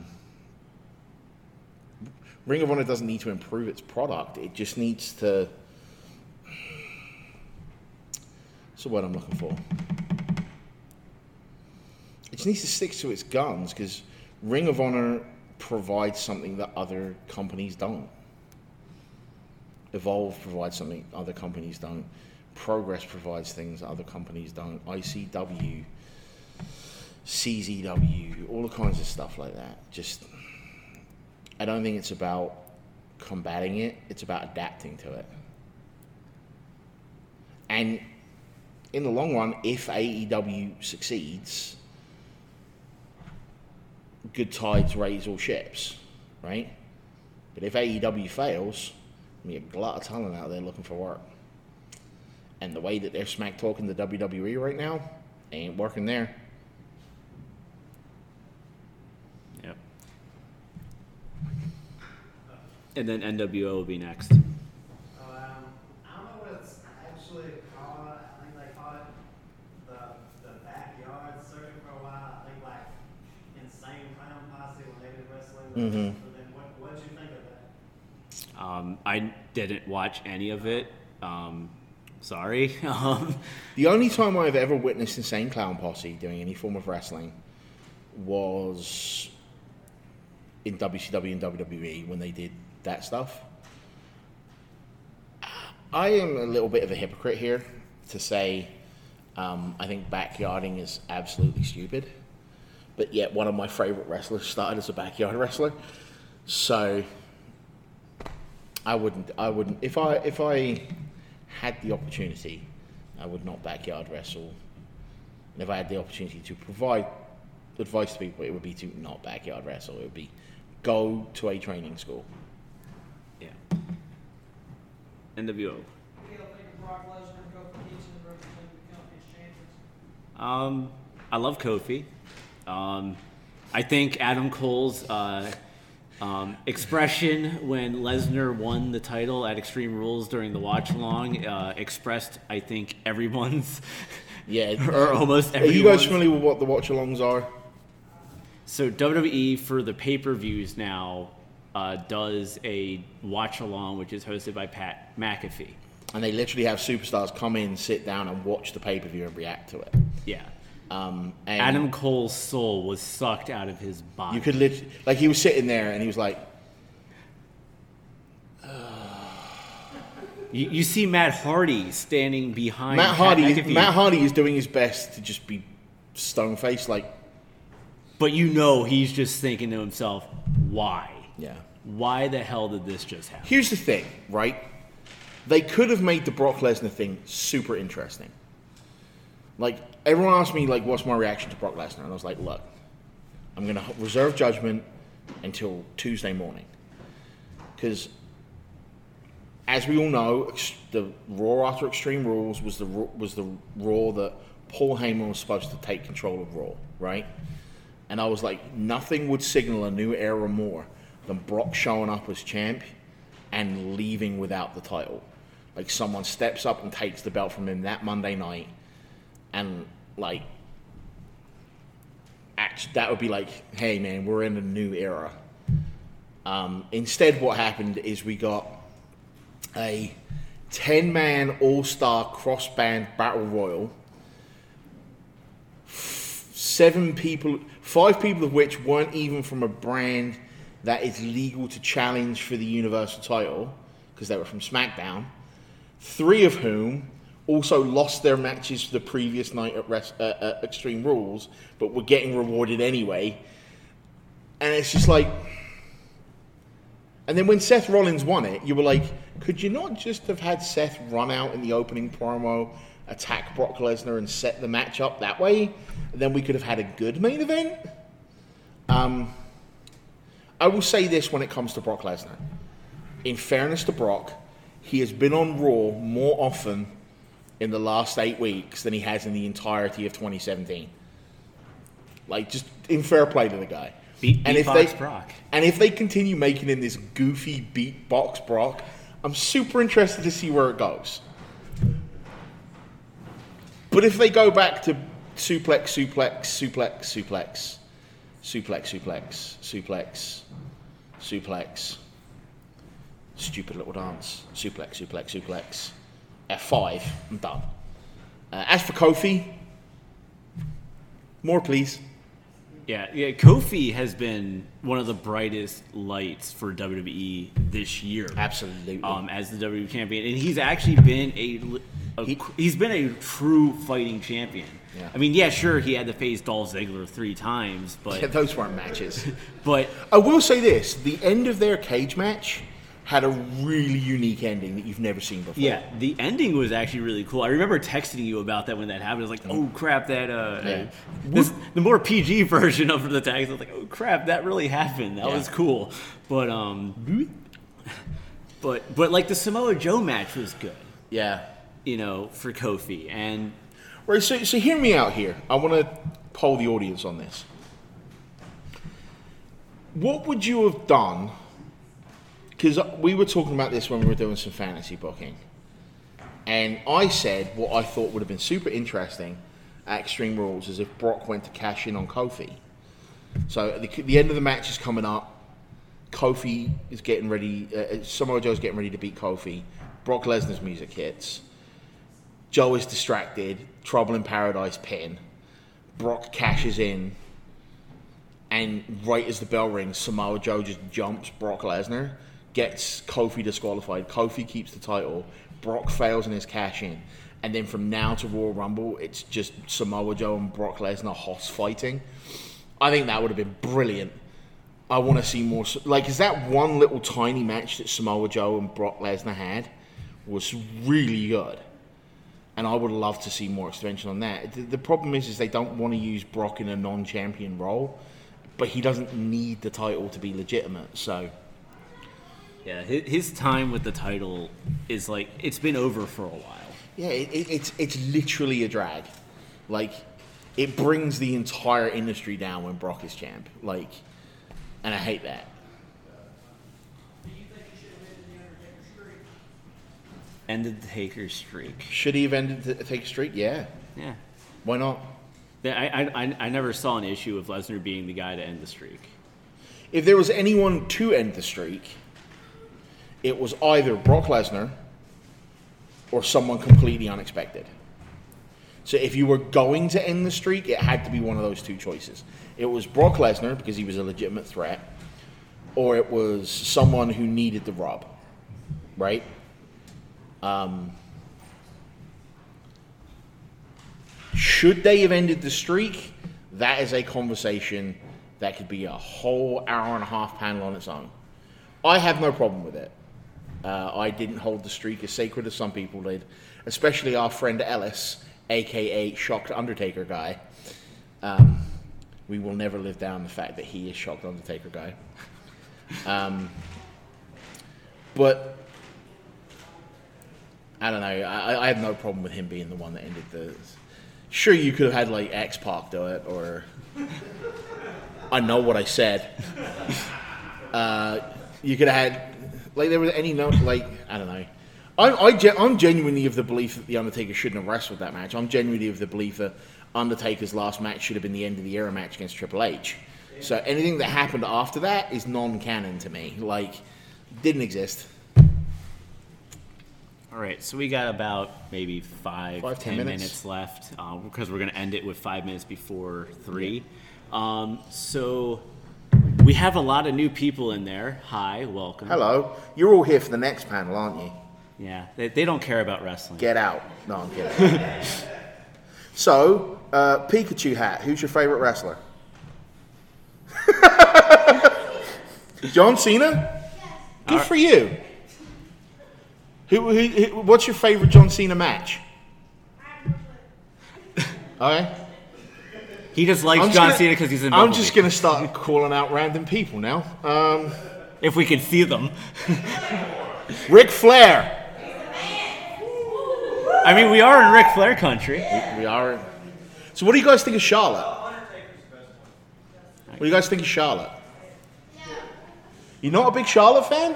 Ring of Honor doesn't need to improve its product; it just needs to. What's the word I'm looking for? It just needs to stick to its guns because Ring of Honor provides something that other companies don't. Evolve provides something other companies don't. Progress provides things that other companies don't. I C W, C Z W, all the kinds of stuff like that. Just, I don't think it's about combating it. It's about adapting to it. And in the long run, if A E W succeeds, good tides raise all ships, right? But if A E W fails, there'll be a glut of talent out there looking for work. And the way that they're smack talking the W W E right now, ain't working there. Yep. And then N W O will be next. Um, I don't know what it's actually called. I think they call it the the backyard circuit for a while. I think like Insane Clown Posse when they did wrestling. Mhm. So then what what did you think of that? Um, I didn't watch any of it. Um, sorry. um, The only time I've ever witnessed Insane Clown Posse doing any form of wrestling was in W C W and W W E when they did that stuff. I am a little bit of a hypocrite here to say um, I think backyarding is absolutely stupid, but yet one of my favorite wrestlers started as a backyard wrestler, so I wouldn't. I wouldn't. If I if I had the opportunity, I would not backyard wrestle. And if I had the opportunity to provide advice to people, it would be to not backyard wrestle. It would be go to a training school. yeah. N W O. What do y'all think of Brock Lesnar and Kofi Kingston representing the company as champions? Um, I love Kofi. Um, I think Adam Cole's uh, Um, expression when Lesnar won the title at Extreme Rules during the watch along uh, expressed, I think, everyone's, Yeah. or almost Are you everyone's. guys familiar with what the watch-alongs are? So W W E for the pay-per-views now uh, does a watch along, which is hosted by Pat McAfee. And they literally have superstars come in, sit down, and watch the pay-per-view and react to it. Yeah. Um, and Adam Cole's soul was sucked out of his body. you could literally, like, he was sitting there and he was like, You, you see Matt Hardy standing behind Matt Pat Hardy. Is, McAfee, Matt Hardy is doing his best to just be stone-faced, like, but you know he's just thinking to himself, why? yeah. Why the hell did this just happen? Here's the thing, right? They could have made the Brock Lesnar thing super interesting. Like, everyone asked me, like, what's my reaction to Brock Lesnar? And I was like, look, I'm going to reserve judgment until Tuesday morning. Because, as we all know, ex- the Raw after Extreme Rules was the Raw- was the Raw that Paul Heyman was supposed to take control of Raw, right? And I was like, nothing would signal a new era more than Brock showing up as champ and leaving without the title. Like, someone steps up and takes the belt from him that Monday night, and, like, act- that would be like, hey, man, we're in a new era. Um, instead, what happened is we got a ten-man all-star cross-band battle royal. F- Seven people, five people of which weren't even from a brand that is legal to challenge for the Universal title, because they were from SmackDown. Three of whom also lost their matches the previous night at, Res- uh, at Extreme Rules, but were getting rewarded anyway. And it's just like... And then when Seth Rollins won it, you were like, could you not just have had Seth run out in the opening promo, attack Brock Lesnar, and set the match up that way? And then we could have had a good main event? Um, I will say this when it comes to Brock Lesnar. In fairness to Brock, he has been on Raw more often in the last eight weeks than he has in the entirety of twenty seventeen. Like, just in fair play to the guy. Beat, and if beatbox they Brock. and if they continue making him this goofy beatbox Brock, I'm super interested to see where it goes. But if they go back to suplex, suplex, suplex, suplex, suplex, suplex, suplex, suplex, stupid little dance, suplex, suplex, suplex, F five, I'm done. Uh, as for Kofi, more please. Yeah, yeah. Kofi has been one of the brightest lights for W W E this year. Absolutely. Um, as the W W E champion, and he's actually been a, a He- he's been a true fighting champion. Yeah. I mean, yeah, sure, he had to face Dolph Ziggler three times, but Yeah, those weren't matches. but I will say this: the end of their cage match had a really unique ending that you've never seen before. yeah, the ending was actually really cool. I remember texting you about that when that happened. I was like, oh crap, that uh, Yeah. this, the more P G version of the text. I was like, oh crap, that really happened. That Yeah. was cool. But um, but but like the Samoa Joe match was good, Yeah. you know, for Kofi. And Right. So, so hear me out here. I want to poll the audience on this. What would you have done? Because we were talking about this when we were doing some fantasy booking. And I said what I thought would have been super interesting at Extreme Rules is if Brock went to cash in on Kofi. So the, the end of the match is coming up. Kofi is getting ready. Uh, Samoa Joe's getting ready to beat Kofi. Brock Lesnar's music hits. Joe is distracted. Trouble in Paradise pin. Brock cashes in. And right as the bell rings, Samoa Joe just jumps Brock Lesnar. Gets Kofi disqualified. Kofi keeps the title. Brock fails in his cash in. And then from now to Royal Rumble, it's just Samoa Joe and Brock Lesnar hoss fighting. I think that would have been brilliant. I want to see more. Like, is that one little tiny match that Samoa Joe and Brock Lesnar had was really good. And I would love to see more extension on that. The, the problem is, is they don't want to use Brock in a non-champion role, but he doesn't need the title to be legitimate. So, yeah, his, his time with the title is like it's been over for a while. yeah, it, it, it's it's literally a drag. Like, it brings the entire industry down when Brock is champ. Like, and I hate that. ended the Taker streak. Should he have ended the Taker streak? Yeah. Yeah. Why not? I, I, I, I never saw an issue with Lesnar being the guy to end the streak. If there was anyone to end the streak, it was either Brock Lesnar or someone completely unexpected. So if you were going to end the streak, it had to be one of those two choices. It was Brock Lesnar, because he was a legitimate threat, or it was someone who needed the rub, right? Um, should they have ended the streak? That is a conversation that could be a whole hour and a half panel on its own. I have no problem with it. Uh, I didn't hold the streak as sacred as some people did, especially our friend Ellis, a k a. Shocked Undertaker Guy. Um, we will never live down the fact that he is Shocked Undertaker Guy. Um, but, I don't know, I, I have no problem with him being the one that ended the... Sure, you could have had, like, X-Pac do it, or... I know what I said. Uh, you could have had... Like, there was any note, like, I don't know. I'm, I gen- I'm genuinely of the belief that The Undertaker shouldn't have wrestled that match. I'm genuinely of the belief that Undertaker's last match should have been the end of the era match against Triple H. So anything that happened after that is non-canon to me. Like, didn't exist. All right, so we got about maybe five, Five, ten ten minutes. minutes, left uh, because we're going to end it with five minutes before three. Um, so we have a lot of new people in there. Hi, welcome. Hello. You're all here for the next panel, aren't you? Yeah, they, they don't care about wrestling. Get out. No, I'm kidding. So, uh, Pikachu hat. Who's your favorite wrestler? John Cena? Good for you. Who, who, who, what's your favorite John Cena match? Okay. He just likes I'm just John gonna- Cena because he's in I'm Bumblebee. just going to start calling out random people now. Um, If we can see them. Ric Flair. I mean, we are in Ric Flair country. We are. So what do you guys think of Charlotte? What do you guys think of Charlotte? You're not a big Charlotte fan?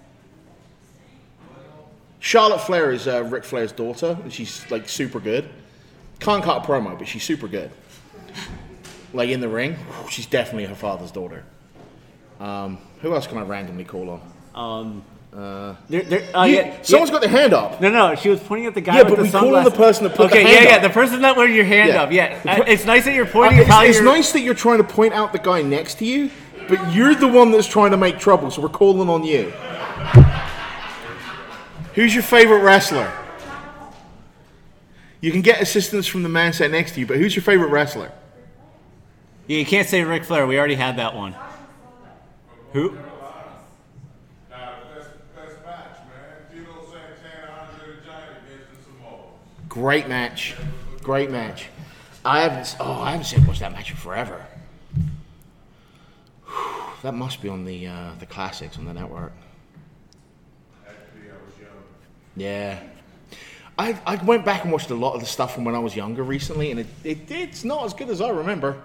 Charlotte Flair is uh, Ric Flair's daughter. And she's like super good. Can't cut a promo, but she's super good. Like in the ring, she's definitely her father's daughter. Um, who else can I randomly call on? Um, uh, they're, they're, uh, You- yeah, someone's yeah. got their hand up. No, no, she was pointing at the guy Yeah, with but the we call on sunglasses. the person that put the okay, hand yeah, yeah, up. the person that put your hand Yeah. up. Yeah, The per- Uh, it's nice that you're Uh, pointing. it's how it's you're- nice that you're trying to point out the guy next to you, but you're the one that's trying to make trouble, so we're calling on you. Who's your favorite wrestler? You can get assistance from the man sat next to you, but who's your favorite wrestler? Yeah, you can't say Ric Flair. We already had that one. Who? Nah, best, best match, man. Tito Santana, Andre the Giant against the Samoa. Great match. Great match. I haven't. Oh, I haven't seen watched that match in forever. Whew, that must be on the uh, the classics on the network. Actually, I was young. Yeah. I, I went back and watched a lot of the stuff from when I was younger recently, and it, it it's not as good as I remember.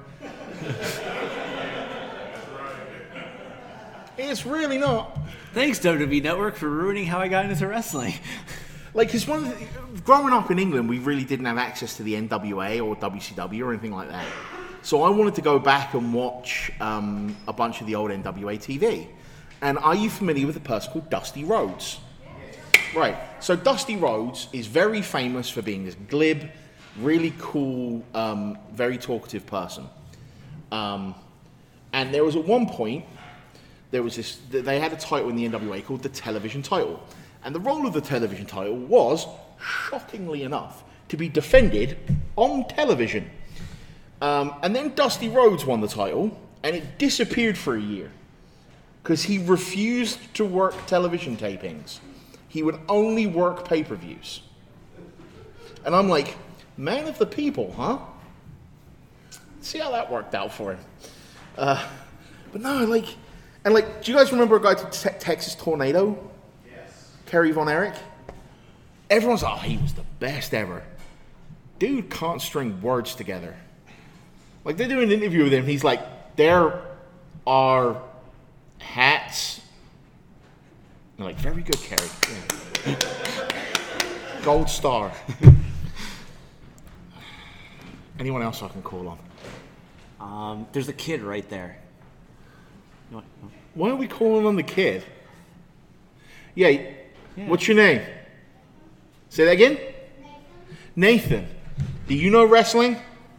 It's really not. Thanks, W W E Network, for ruining how I got into wrestling. Like, because one of the, growing up in England, we really didn't have access to the N W A or W C W or anything like that. So I wanted to go back and watch um, a bunch of the old N W A T V. And are you familiar with a person called Dusty Rhodes? Right. So Dusty Rhodes is very famous for being this glib, really cool, um, very talkative person. Um, and there was at one point, there was this, they had a title in the N W A called the television title. And the role of the television title was, shockingly enough, to be defended on television. Um, and then Dusty Rhodes won the title, and it disappeared for a year because he refused to work television tapings. He would only work pay-per-views. And I'm like, man of the people, huh? See how that worked out for him. Uh, but no, like, and like, do you guys remember a guy called Te- Texas Tornado? Yes. Kerry Von Erich? Everyone's like, oh, he was the best ever. Dude can't string words together. Like, they're doing an interview with him. He's like, there are hats. And they're like, very good, Kerry. Yeah. gold star. Anyone else I can call on? Um, there's a kid right there. You want- no? Why are we calling on the kid? Yeah. Yeah. What's your name? Say that again? Nathan. Nathan. Do you know wrestling?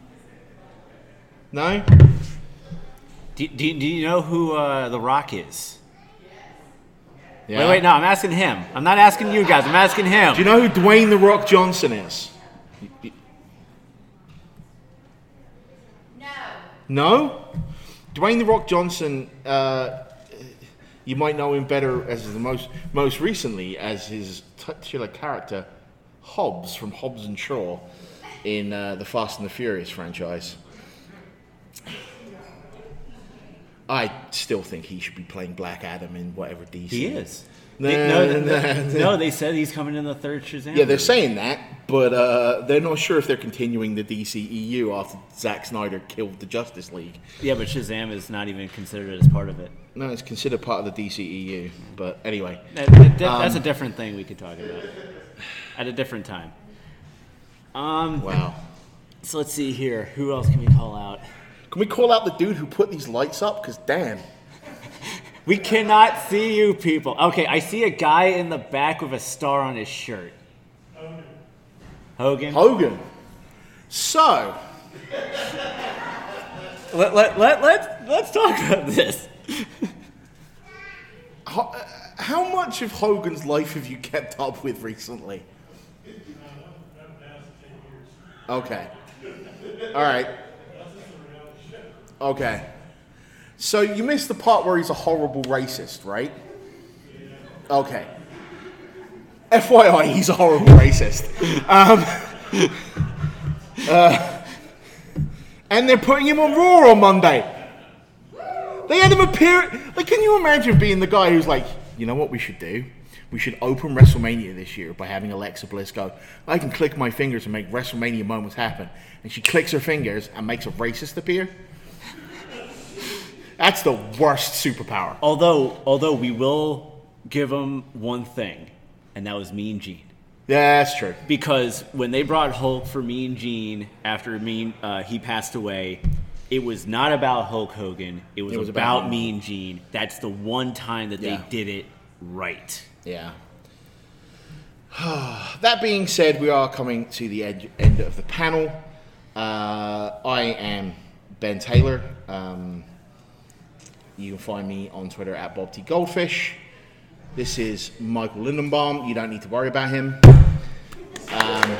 No? Do, do, do you know who uh, The Rock is? Yeah. Wait, wait, no, I'm asking him. I'm not asking you guys. I'm asking him. Do you know who Dwayne The Rock Johnson is? No. No? Dwayne The Rock Johnson, uh, you might know him better as the most most recently as his titular character, Hobbs from Hobbs and Shaw in uh, the Fast and the Furious franchise. I still think he should be playing Black Adam in whatever D C. He is. No, They- no, no, no, no. no, they said he's coming in the third Shazam. Yeah, they're movie. saying that, but uh, they're not sure if they're continuing the D C E U after Zack Snyder killed the Justice League. Yeah, but Shazam is not even considered as part of it. No, it's considered part of the D C E U, but anyway. That- that- that- Um, that's a different thing we could talk about at a different time. Um, Wow. So let's see here. Who else can we call out? Can we call out the dude who put these lights up? Because damn. We cannot see you people. Okay, I see a guy in the back with a star on his shirt. Hogan. Hogan. So, Let, let, let, let's, let's talk about this. ho- uh, how much of Hogan's life have you kept up with recently? Okay. All right. Okay. So you missed the part where he's a horrible racist, right? Okay. F Y I, he's a horrible racist. Um, uh, and they're putting him on Raw on Monday. They had him appear. Like, can you imagine being the guy who's like, you know what we should do? We should open WrestleMania this year by having Alexa Bliss go, I can click my fingers and make WrestleMania moments happen. And she clicks her fingers and makes a racist appear. That's the worst superpower. Although, although we will give him one thing, and that was Mean Gene. Yeah, that's true. Because when they brought Hulk for Mean Gene after Mean uh, he passed away, it was not about Hulk Hogan. It was, It was about, about- Mean Gene. That's the one time that Yeah. they did it right. Yeah. That being said, we are coming to the ed- end of the panel. Uh, I am Ben Taylor. Um, you can find me on Twitter at Bob T Goldfish. This is Michael Lindenbaum. You don't need to worry about him. Um,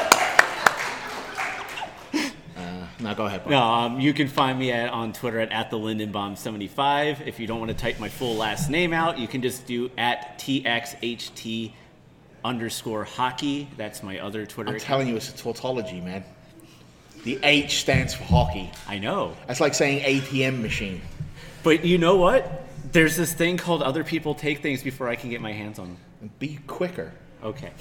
uh, now go ahead, Bob. No, um, you can find me at, on Twitter at, at the Lindenbaum seventy-five. If you don't want to type my full last name out, you can just do at T X H T underscore hockey. That's my other Twitter I'm account. telling you, it's a tautology, man. The H stands for hockey. I know. That's like saying A T M machine. But you know what? There's this thing called other people take things before I can get my hands on them. Be quicker. Okay.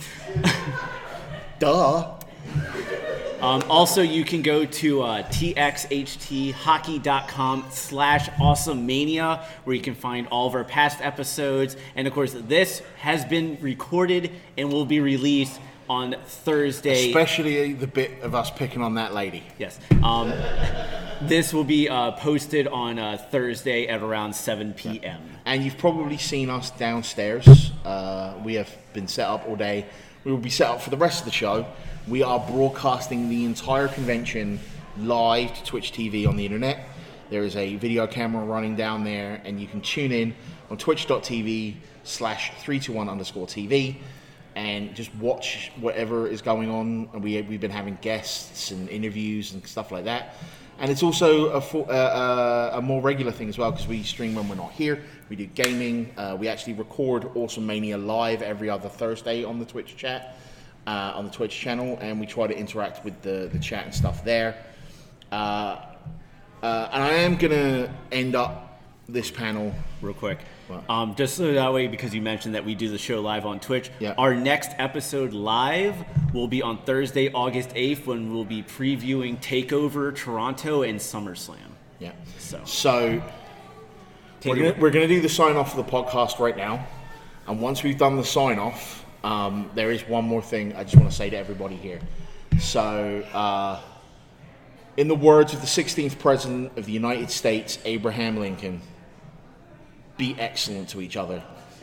Duh. Um, also, you can go to uh, T X H T hockey dot com slash awesome mania, where you can find all of our past episodes. And of course, this has been recorded and will be released on Thursday. Especially the bit of us picking on that lady. Yes. Um, this will be uh, posted on uh, Thursday at around seven p.m. And you've probably seen us downstairs. Uh, we have been set up all day. We will be set up for the rest of the show. We are broadcasting the entire convention live to Twitch T V on the internet. There is a video camera running down there, and you can tune in on twitch.tv slash 321 underscore TV and just watch whatever is going on. And we, we've been having guests and interviews and stuff like that. And it's also a, fo- uh, uh, a more regular thing as well, because we stream when we're not here. We do gaming. Uh, we actually record Awesome Mania live every other Thursday on the Twitch chat, uh, on the Twitch channel, and we try to interact with the, the chat and stuff there. Uh, uh, and I am going to end up this panel Real quick. What? Um, just so that way, because you mentioned that we do the show live on Twitch, Yeah. our next episode live will be on Thursday, August eighth, when we'll be previewing TakeOver Toronto and SummerSlam. Yeah. So, So take we're it- gonna, we're going to do the sign off of the podcast right now. And once we've done the sign off, Um, there is one more thing I just want to say to everybody here. So, uh, in the words of the sixteenth President of the United States, Abraham Lincoln, be excellent to each other.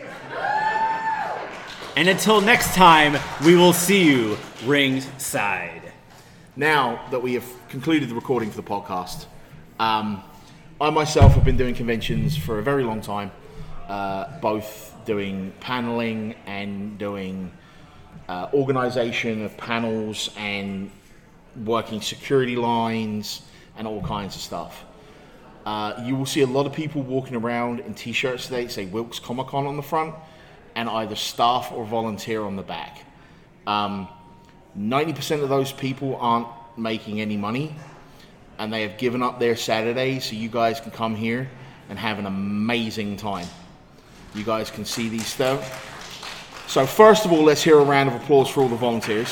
And until next time, we will see you ringside. Now that we have concluded the recording for the podcast, um, I myself have been doing conventions for a very long time, uh, both doing paneling and doing uh, organization of panels and working security lines and all kinds of stuff. Uh, you will see a lot of people walking around in t-shirts today that say Wilkes Comic Con on the front and either staff or volunteer on the back. Um, ninety percent of those people aren't making any money, and they have given up their Saturday so you guys can come here and have an amazing time. You guys can see these stuff. So first of all, let's hear a round of applause for all the volunteers.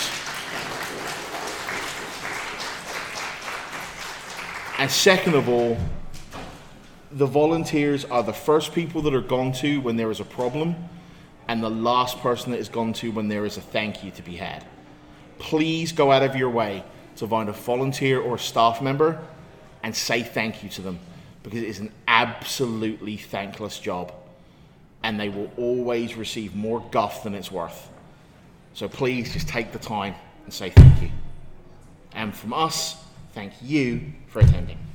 And second of all, the volunteers are the first people that are gone to when there is a problem, and the last person that is gone to when there is a thank you to be had. Please go out of your way to find a volunteer or a staff member and say thank you to them, because it is an absolutely thankless job, and they will always receive more guff than it's worth. So please just take the time and say thank you. And from us, thank you for attending.